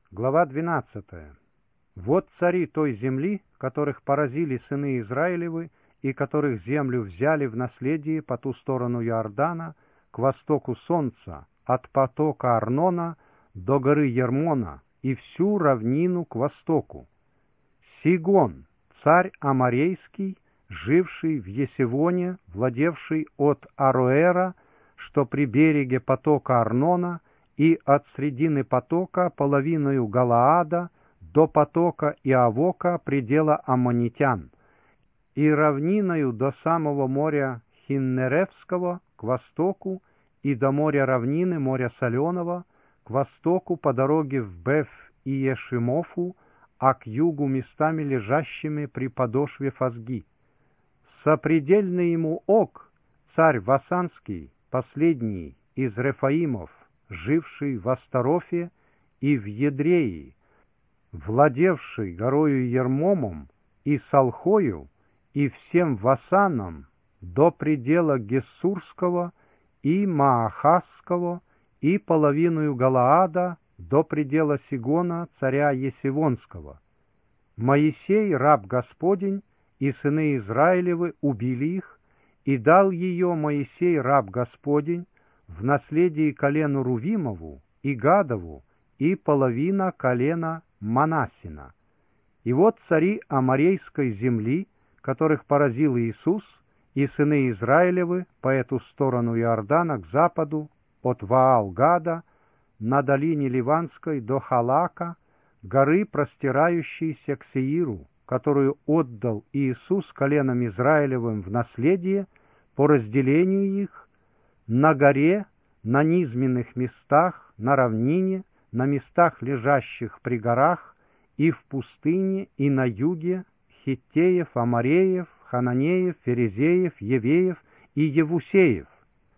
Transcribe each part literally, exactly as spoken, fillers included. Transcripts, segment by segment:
Глава двенадцатая. Вот цари той земли, которых поразили сыны Израилевы, и которых землю взяли в наследие по ту сторону Иордана, к востоку солнца, от потока Арнона до горы Ермона, и всю равнину к востоку. Сигон, царь Аморейский, живший в Есевоне, владевший от Ароэра, что при береге потока Арнона, и от средины потока половиною Галаада до потока Иавока, предела аммонитян, и равниною до самого моря Хиннеревского к востоку, и до моря равнины, моря Соленого, к востоку по дороге в Беф и Ешимофу, а к югу местами лежащими при подошве Фазги. Сопредельный ему Ог, царь Васанский, последний из Рефаимов, живший в Астарофе и в Едреи, владевший горою Ермомом и Салхою и всем Васаном до предела Гессурского и Маахасского и половиною Галаада до предела Сигона, царя Есевонского. Моисей, раб Господень, и сыны Израилевы убили их, и дал ее Моисей, раб Господень, в наследие колену Рувимову и Гадову и половина колена Манассина. И вот цари Аморейской земли, которых поразил Иисус, и сыны Израилевы по эту сторону Иордана к западу, от Ваал-Гада, на долине Ливанской до Халака, горы, простирающейся к Сеиру, которую отдал Иисус коленам Израилевым в наследие по разделению их, на горе, на низменных местах, на равнине, на местах, лежащих при горах, и в пустыне, и на юге, Хиттеев, Амореев, Хананеев, Ферезеев, Евеев и Евусеев.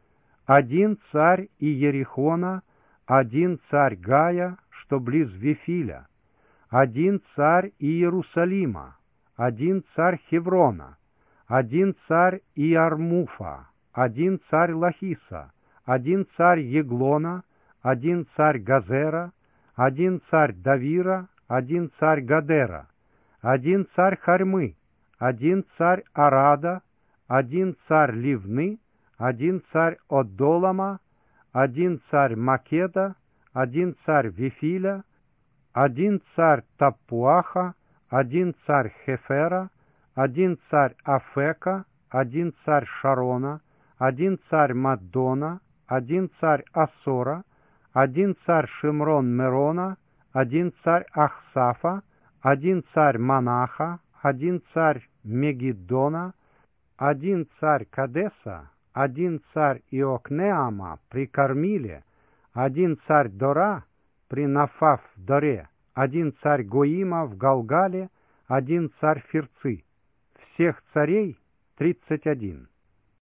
Один царь Иерихона, один царь Гая, что близ Вифиля, один царь Иерусалима, один царь Хеврона, один царь Иармуфа, один царь Лахиса, один царь Еглона, один царь Газера, один царь Давира, один царь Гадера, один царь Харьмы, один царь Арада, один царь Ливны, один царь Оддолама, один царь Македа, один царь Вифиля, один царь Таппуаха, один царь Хефера, один царь Афека, один царь Шарона, один царь Маддона, один царь Ассора, один царь Шимрон-Мерона, один царь Ахсафа, один царь Манаха, один царь Мегиддона, один царь Кадеса, один царь Иокнеама при Кормиле, один царь Дора при Нафав-Доре, один царь Гоима в Галгале, один царь Фирцы. Всех царей тридцать один.